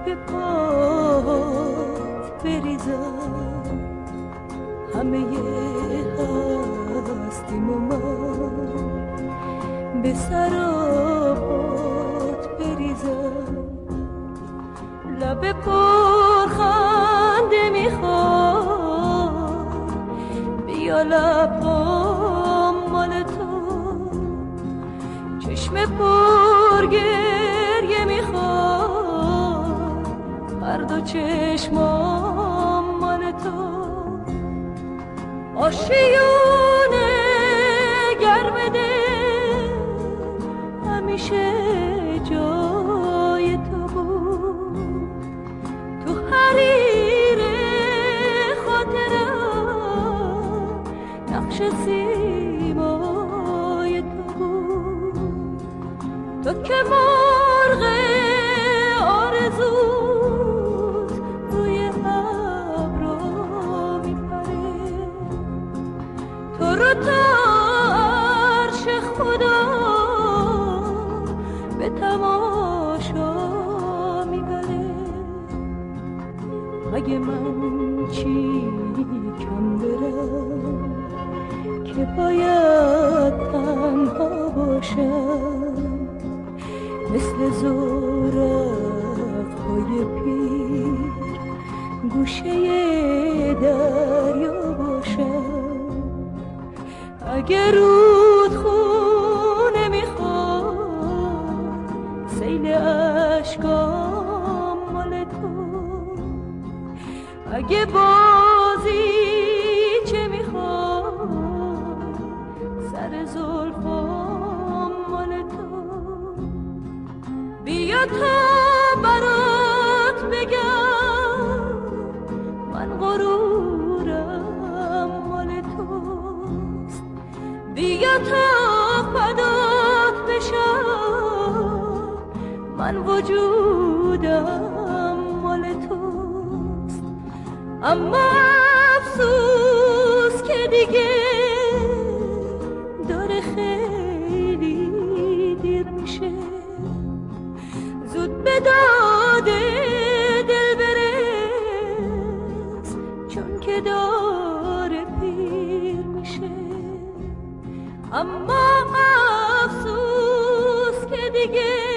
به پات بریزم همه هستیم و من به سر و پات بریزم لب پرخنده میخواد بیا لبام مال تو چشم پرگریه میخواد هر دو چشمام مال تو آشیونه گرم دل همیشه جای تو بود تو حریر خاطرم نقش سیمای تو بود تو که مرغ آرزوت روی ابرا میپره تو رو تا عرش خدا به تماشا میبره اگه من چی کم برم که باید تنها باشم مثل زورق‌های پیر گوشه دریا باشم اگه رودخونه میخواد سیل اشکام مال تو اگه بازی چه میخواد سر زلفام مال تو بیا تا برات بگم من غرورم مال توست بیا تا فدات بشم من وجودم مال توست اما افسوس که دیگه داره خیلی دیر میشه زود به داده دل برس چون که داره پیر میشه اما افسوس که دیگه